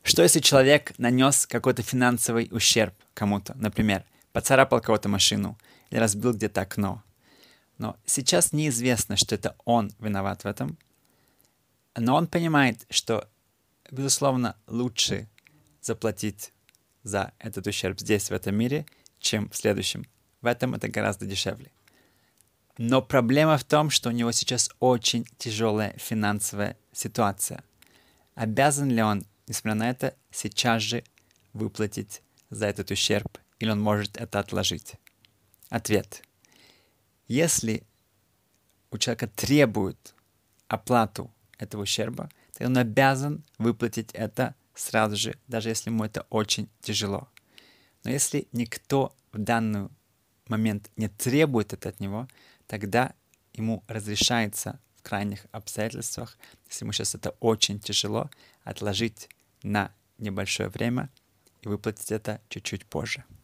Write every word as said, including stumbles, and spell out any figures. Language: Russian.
Что если человек нанес какой-то финансовый ущерб кому-то, например, поцарапал кого-то машину или разбил где-то окно, но сейчас неизвестно, что это он виноват в этом, но он понимает, что, безусловно, лучше заплатить за этот ущерб здесь, в этом мире, чем в следующем. В этом это гораздо дешевле. Но проблема в том, что у него сейчас очень тяжелая финансовая ситуация. Обязан ли он, несмотря на это, сейчас же выплатить за этот ущерб, или он может это отложить? Ответ. Если у человека требуют оплату этого ущерба, то он обязан выплатить это сразу же, даже если ему это очень тяжело. Но если никто в данный момент не требует это от него, тогда ему разрешается в крайних обстоятельствах, если ему сейчас это очень тяжело, отложить на небольшое время и выплатить это чуть-чуть позже.